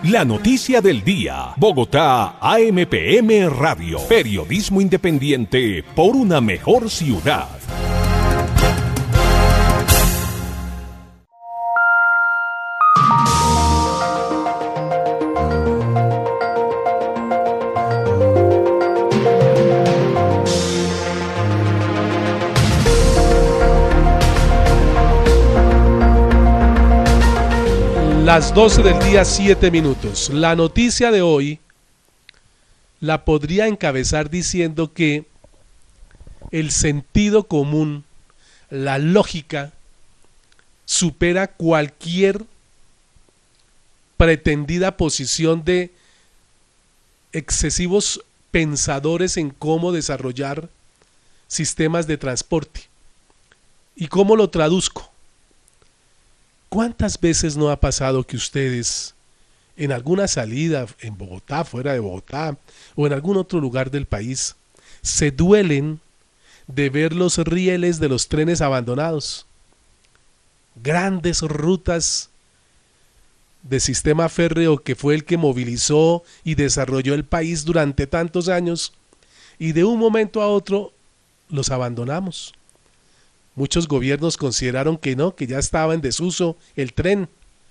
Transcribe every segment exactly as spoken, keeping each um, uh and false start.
La noticia del día. Bogotá, A M P M Radio. Periodismo independiente por una mejor ciudad. Las doce del día, siete minutos. La noticia de hoy la podría encabezar diciendo que el sentido común, la lógica, supera cualquier pretendida posición de excesivos pensadores en cómo desarrollar sistemas de transporte. ¿Y cómo lo traduzco? ¿Cuántas veces no ha pasado que ustedes, en alguna salida en Bogotá, fuera de Bogotá, o en algún otro lugar del país, se duelen de ver los rieles de los trenes abandonados? Grandes rutas de sistema férreo que fue el que movilizó y desarrolló el país durante tantos años, y de un momento a otro los abandonamos. Muchos gobiernos consideraron que no, que ya estaba en desuso el tren.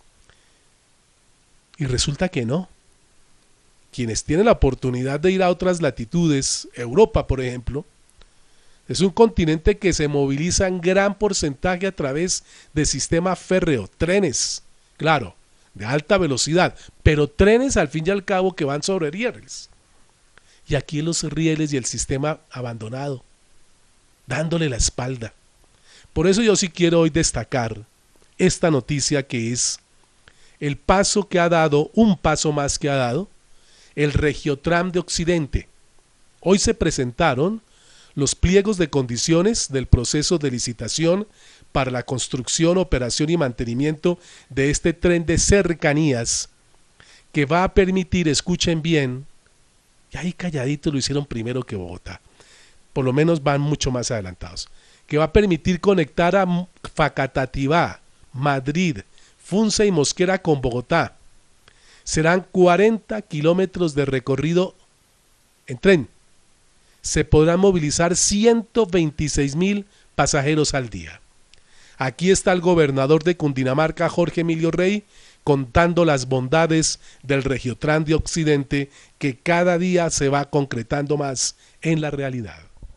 Y resulta que no. Quienes tienen la oportunidad de ir a otras latitudes, Europa por ejemplo, es un continente que se moviliza en gran porcentaje a través de sistema férreo, trenes, claro, de alta velocidad, pero trenes al fin y al cabo que van sobre rieles. Y aquí los rieles y el sistema abandonado, dándole la espalda. Por eso yo sí quiero hoy destacar esta noticia, que es el paso que ha dado, un paso más que ha dado, el Regiotram de Occidente. Hoy se presentaron los pliegos de condiciones del proceso de licitación para la construcción, operación y mantenimiento de este tren de cercanías que va a permitir, escuchen bien, y ahí calladito lo hicieron primero que Bogotá, por lo menos van mucho más adelantados, que va a permitir conectar a Facatativá, Madrid, Funza y Mosquera con Bogotá. Serán cuarenta kilómetros de recorrido en tren. Se podrán movilizar ciento veintiséis mil pasajeros al día. Aquí está el gobernador de Cundinamarca, Jorge Emilio Rey, contando las bondades del Regiotram de Occidente, que cada día se va concretando más en la realidad.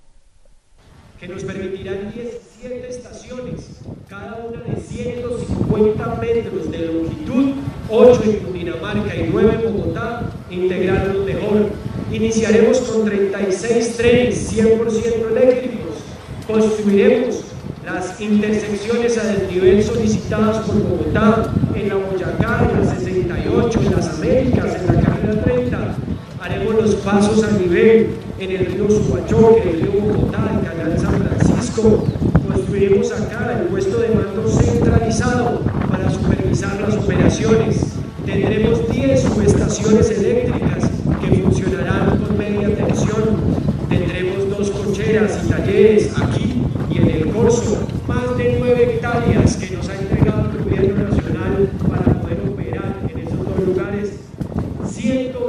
Que nos permitirán diecisiete estaciones, cada una de ciento cincuenta metros de longitud, ocho en Cundinamarca y nueve en Bogotá, integrarlos mejor. Iniciaremos con treinta y seis trenes cien por ciento eléctricos. Construiremos las intersecciones a desnivel solicitadas por Bogotá, en la Boyacá, en la sesenta y ocho, en las Américas, en la carrera treinta. Haremos los pasos a nivel en el río Subachoque, en el río Bogotá, en Canal San Francisco. Construiremos acá el puesto de mando centralizado para supervisar las operaciones. Tendremos diez subestaciones eléctricas que funcionarán con media tensión. Tendremos dos cocheras y talleres aquí y en el Corso. Más de nueve hectáreas que nos ha entregado el gobierno nacional para poder operar en esos dos lugares. ciento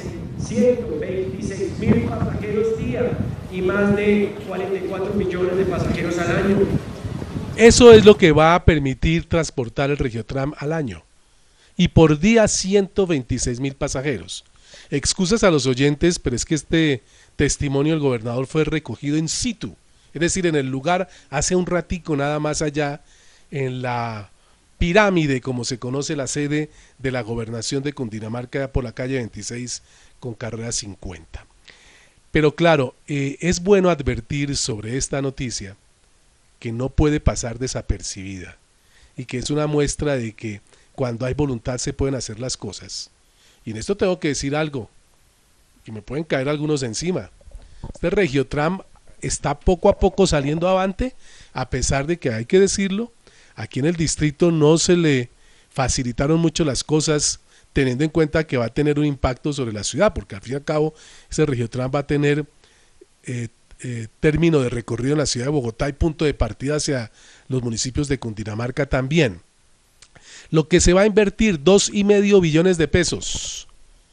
veintiséis mil pasajeros día y más de cuarenta y cuatro millones de pasajeros al año. Eso es lo que va a permitir transportar el Regiotram al año. Y por día ciento veintiséis mil pasajeros. Excusas a los oyentes, pero es que este testimonio del gobernador fue recogido in situ, es decir, en el lugar, hace un ratico nada más allá, en la pirámide, como se conoce la sede de la gobernación de Cundinamarca, por la calle veintiséis con carrera cincuenta. Pero claro, eh, es bueno advertir sobre esta noticia que no puede pasar desapercibida y que es una muestra de que cuando hay voluntad se pueden hacer las cosas. Y en esto tengo que decir algo, que me pueden caer algunos encima. Este Regiotram está poco a poco saliendo avante, a pesar de que, hay que decirlo, aquí en el distrito no se le facilitaron mucho las cosas, teniendo en cuenta que va a tener un impacto sobre la ciudad, porque al fin y al cabo ese Regiotram va a tener eh, eh, término de recorrido en la ciudad de Bogotá y punto de partida hacia los municipios de Cundinamarca también. lo que se va a invertir, dos y medio billones de pesos.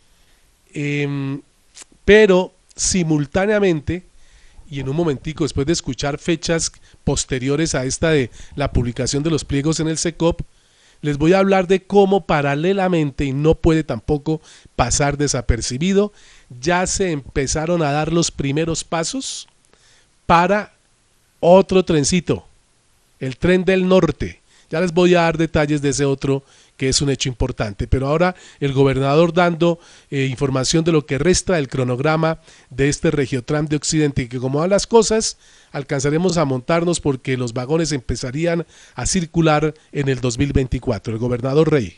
Eh, pero simultáneamente, y en un momentico después de escuchar fechas posteriores a esta de la publicación de los pliegos en el SECOP, les voy a hablar de cómo paralelamente, y no puede tampoco pasar desapercibido, ya se empezaron a dar los primeros pasos para otro trencito, el Tren del Norte. Ya les voy a dar detalles de ese otro, que es un hecho importante, pero ahora el gobernador dando eh, información de lo que resta del cronograma de este Regiotram de Occidente, y que como van las cosas, alcanzaremos a montarnos porque los vagones empezarían a circular en el dos mil veinticuatro. El gobernador Rey.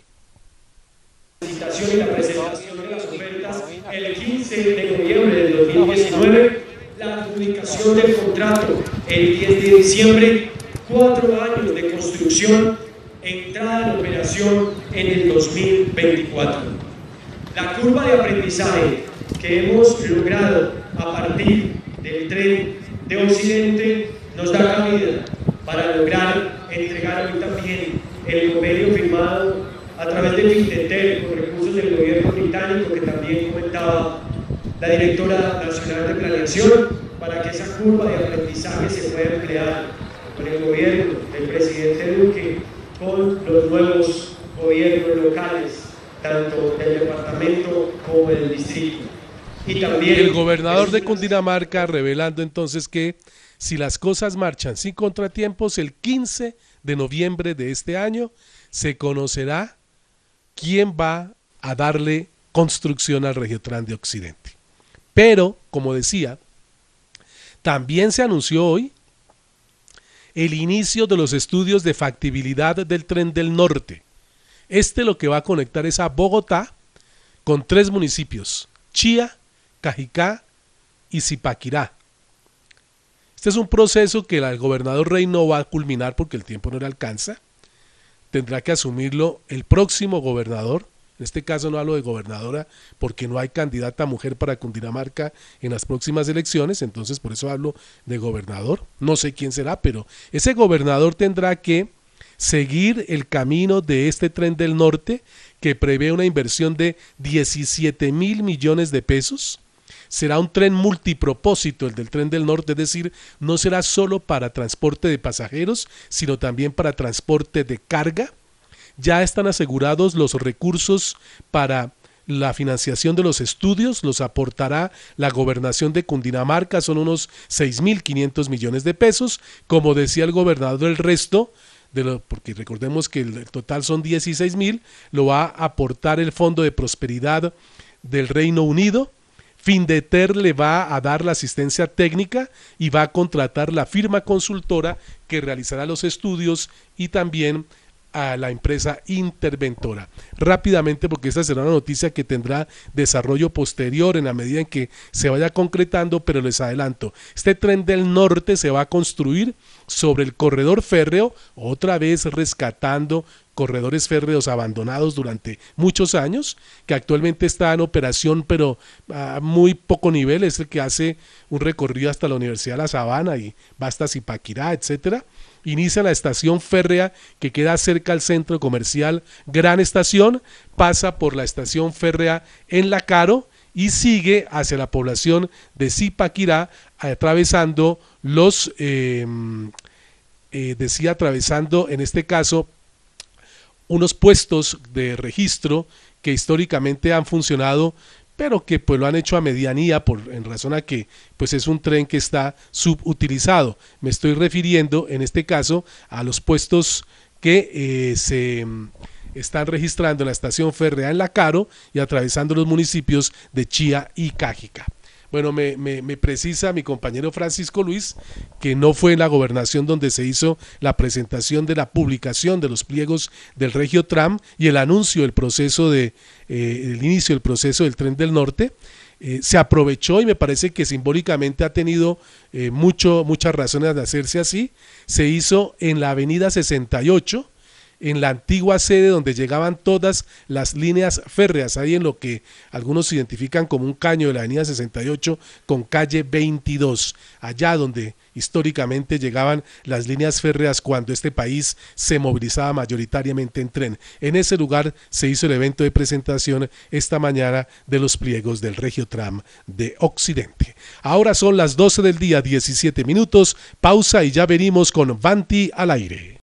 La licitación y la presentación de las ofertas el quince de noviembre del dos mil diecinueve, la adjudicación del contrato el diez de diciembre, cuatro años de construcción, entrada en operación en el dos mil veinticuatro. La curva de aprendizaje que hemos logrado a partir del Tren de Occidente nos da cabida para lograr entregar hoy también el convenio firmado a través de Findetel con recursos del gobierno británico, que también comentaba la directora nacional de planeación, para que esa curva de aprendizaje se pueda emplear con el gobierno del presidente Duque, con los nuevos gobiernos locales, tanto del departamento como del distrito. Y también el gobernador de Cundinamarca revelando entonces que si las cosas marchan sin contratiempos, el quince de noviembre de este año se conocerá quién va a darle construcción al Regiotram de Occidente. Pero, como decía, también se anunció hoy el inicio de los estudios de factibilidad del Tren del Norte. Este lo que va a conectar es a Bogotá con tres municipios, Chía, Cajicá y Zipaquirá. Este es un proceso que el gobernador Rey no va a culminar porque el tiempo no le alcanza. Tendrá que asumirlo el próximo gobernador. En este caso no hablo de gobernadora porque no hay candidata mujer para Cundinamarca en las próximas elecciones, entonces por eso hablo de gobernador. No sé quién será, pero ese gobernador tendrá que seguir el camino de este Tren del Norte, que prevé una inversión de diecisiete mil millones de pesos. Será un tren multipropósito el del Tren del Norte, es decir, no será solo para transporte de pasajeros, sino también para transporte de carga. Ya están asegurados los recursos para la financiación de los estudios, los aportará la gobernación de Cundinamarca, son unos seis mil quinientos millones de pesos, como decía el gobernador, el resto, de lo, porque recordemos que el total son dieciséis mil, lo va a aportar el Fondo de Prosperidad del Reino Unido. Findeter le va a dar la asistencia técnica y va a contratar la firma consultora que realizará los estudios y también a la empresa interventora. Rápidamente, porque esta será una noticia que tendrá desarrollo posterior en la medida en que se vaya concretando, pero les adelanto, este Tren del Norte se va a construir sobre el corredor férreo, otra vez rescatando corredores férreos abandonados durante muchos años, que actualmente está en operación pero a muy poco nivel, es el que hace un recorrido hasta la Universidad de La Sabana y va hasta Zipaquirá, etcétera. Inicia la estación férrea que queda cerca al centro comercial Gran Estación, pasa por la estación férrea en La Caro y sigue hacia la población de Zipaquirá, atravesando los, eh, eh, decía, atravesando en este caso unos puestos de registro que históricamente han funcionado, pero que pues lo han hecho a medianía por, en razón a que pues es un tren que está subutilizado. Me estoy refiriendo en este caso a los puestos que eh, se están registrando en la estación férrea en La Caro y atravesando los municipios de Chía y Cajicá. Bueno, me, me, me precisa mi compañero Francisco Luis que no fue en la gobernación donde se hizo la presentación de la publicación de los pliegos del Regiotram y el anuncio del proceso de, eh, el inicio del proceso del Tren del Norte. Eh, se aprovechó y me parece que simbólicamente ha tenido eh, mucho, muchas razones de hacerse así. Se hizo en la avenida sesenta y ocho, en la antigua sede donde llegaban todas las líneas férreas, ahí en lo que algunos identifican como un caño de la avenida sesenta y ocho con calle veintidós, allá donde históricamente llegaban las líneas férreas cuando este país se movilizaba mayoritariamente en tren. En ese lugar se hizo el evento de presentación esta mañana de los pliegos del Regiotram de Occidente. Ahora son las doce del día, diecisiete minutos, pausa y ya venimos con Vanti al aire.